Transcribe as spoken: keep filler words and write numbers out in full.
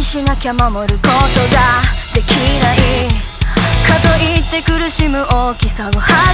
にしなきゃ守ることができないかといって苦しむ大きさを